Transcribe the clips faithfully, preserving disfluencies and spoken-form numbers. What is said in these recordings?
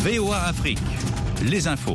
V O A Afrique, les infos.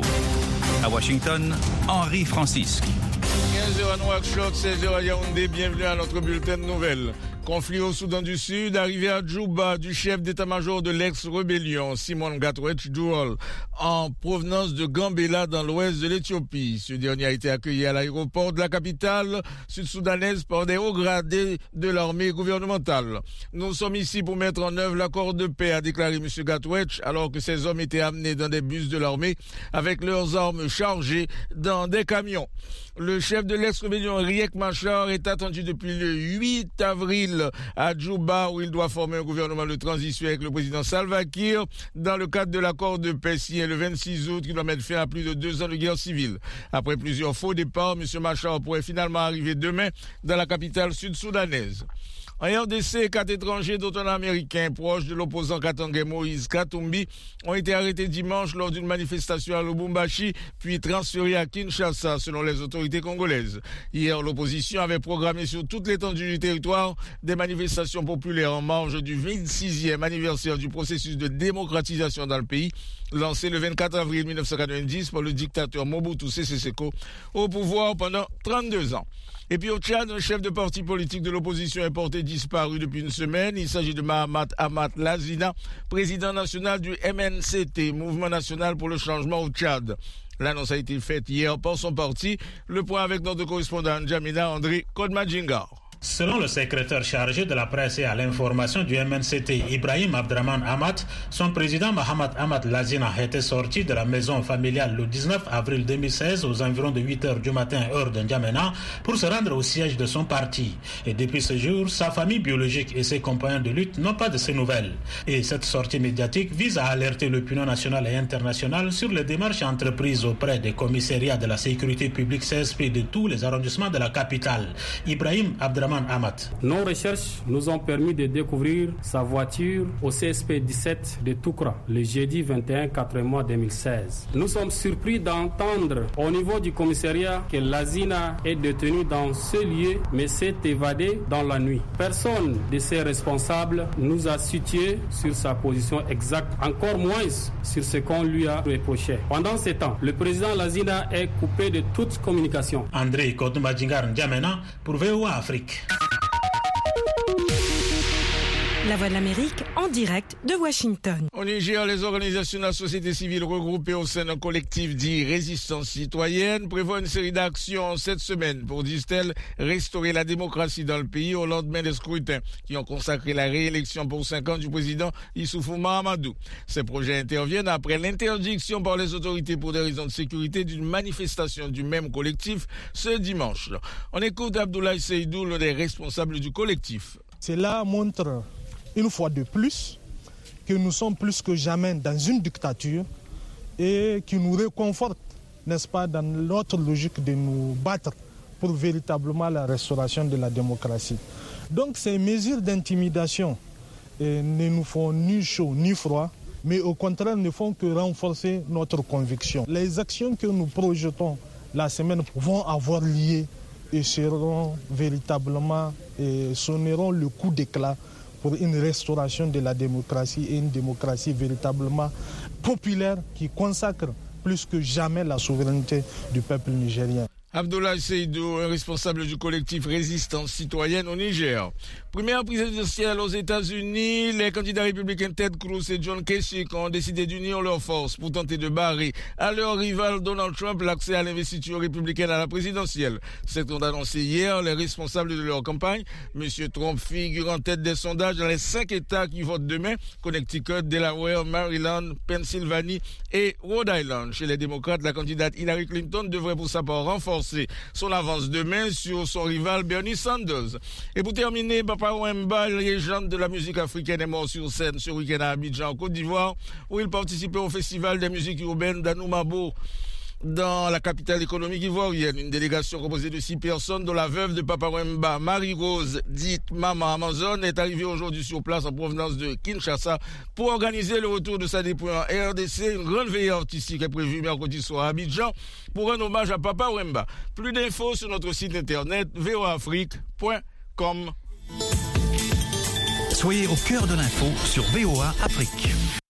À Washington, Henri Francisque. quinze heures à Nouakchott, seize heures à Yaoundé, bienvenue à notre bulletin de nouvelles. Conflit au Soudan du Sud, arrivée à Djouba du chef d'état-major de l'ex-rébellion, Simon Gatwech Doual, en provenance de Gambela dans l'ouest de l'Éthiopie. Ce dernier a été accueilli à l'aéroport de la capitale sud-soudanaise par des hauts gradés de l'armée gouvernementale. Nous sommes ici pour mettre en œuvre l'accord de paix, a déclaré M. Gatwech, alors que ces hommes étaient amenés dans des bus de l'armée avec leurs armes chargées dans des camions. Le chef de l'ex-rébellion Riek Machar est attendu depuis le huit avril à Djouba, où il doit former un gouvernement de transition avec le président Salva Kiir dans le cadre de l'accord de paix signé le vingt-six août qui doit mettre fin à plus de deux ans de guerre civile. Après plusieurs faux départs, M. Machar pourrait finalement arriver demain dans la capitale sud-soudanaise. En R D C, quatre étrangers, dont un Américain proche de l'opposant katangais Moïse Katumbi, ont été arrêtés dimanche lors d'une manifestation à Lubumbashi, puis transférés à Kinshasa, selon les autorités congolaises. Hier, l'opposition avait programmé sur toute l'étendue du territoire des manifestations populaires en marge du vingt-sixième anniversaire du processus de démocratisation dans le pays, lancé le vingt-quatre avril mille neuf cent quatre-vingt-dix par le dictateur Mobutu Sese Seko, au pouvoir pendant trente-deux ans. Et puis au Tchad, un chef de parti politique de l'opposition est porté disparu depuis une semaine. Il s'agit de Mahamat Ahmad Lazina, président national du M N C T, Mouvement national pour le changement au Tchad. L'annonce a été faite hier par son parti. Le point avec notre correspondant N'Djamena André Kodmadjingar. Selon le secrétaire chargé de la presse et à l'information du M N C T, Ibrahim Abdraman Amat, son président Mahamat Ahmad Lazina était sorti de la maison familiale le dix-neuf avril deux mille seize aux environs de huit heures du matin, heure de N'Djamena, pour se rendre au siège de son parti. Et depuis ce jour, sa famille biologique et ses compagnons de lutte n'ont pas de ses nouvelles. Et cette sortie médiatique vise à alerter l'opinion nationale et internationale sur les démarches entreprises auprès des commissariats de la sécurité publique C S P de tous les arrondissements de la capitale. Ibrahim Abdraman Amat. Nos recherches nous ont permis de découvrir sa voiture au C S P dix-sept de Toukra le jeudi vingt et un quatre mois deux mille seize. Nous sommes surpris d'entendre au niveau du commissariat que Lazina est détenu dans ce lieu mais s'est évadé dans la nuit. Personne de ses responsables nous a situé sur sa position exacte, encore moins sur ce qu'on lui a reproché. Pendant ce temps, le président Lazina est coupé de toute communication. André Kodmadjingar N'Djamena pour V O A Afrique. La Voix de l'Amérique en direct de Washington. Au Niger, les organisations de la société civile regroupées au sein d'un collectif dit Résistance citoyenne prévoient une série d'actions cette semaine pour, disent-elles, restaurer la démocratie dans le pays au lendemain des scrutins qui ont consacré la réélection pour cinq ans du président Issoufou Mahamadou. Ces projets interviennent après l'interdiction par les autorités pour des raisons de sécurité d'une manifestation du même collectif ce dimanche. On écoute Abdoulaye Seydou, l'un des responsables du collectif. Cela montre une fois de plus que nous sommes plus que jamais dans une dictature et qui nous réconforte, n'est-ce pas, dans notre logique de nous battre pour véritablement la restauration de la démocratie. Donc ces mesures d'intimidation eh, ne nous font ni chaud ni froid, mais au contraire ne font que renforcer notre conviction. Les actions que nous projetons la semaine vont avoir lieu et seront véritablement et sonneront le coup d'éclat pour une restauration de la démocratie et une démocratie véritablement populaire qui consacre plus que jamais la souveraineté du peuple nigérien. Abdoulaye Seydou, un responsable du collectif Résistance citoyenne au Niger. Première présidentielle aux États-Unis, les candidats républicains Ted Cruz et John Kasich ont décidé d'unir leurs forces pour tenter de barrer à leur rival Donald Trump l'accès à l'investiture républicaine à la présidentielle. C'est ce qu'ont annoncé hier les responsables de leur campagne. Monsieur Trump figure en tête des sondages dans les cinq États qui votent demain: Connecticut, Delaware, Maryland, Pennsylvanie et Rhode Island. Chez les démocrates, la candidate Hillary Clinton devrait pour sa part renforcer son avance demain sur son rival Bernie Sanders. Et pour terminer, Papa Wemba, légende de la musique africaine, est mort sur scène ce week-end à Abidjan, en Côte d'Ivoire, où il participait au festival des musiques urbaines d'Anoumabo, dans la capitale économique ivoirienne. Une délégation composée de six personnes, dont la veuve de Papa Wemba, Marie-Rose, dite Maman Amazon, est arrivée aujourd'hui sur place en provenance de Kinshasa pour organiser le retour de sa dépouille en R D C. Une grande veillée artistique est prévue mercredi soir à Abidjan pour un hommage à Papa Wemba. Plus d'infos sur notre site internet v o a afrique point com. Soyez au cœur de l'info sur V O A Afrique.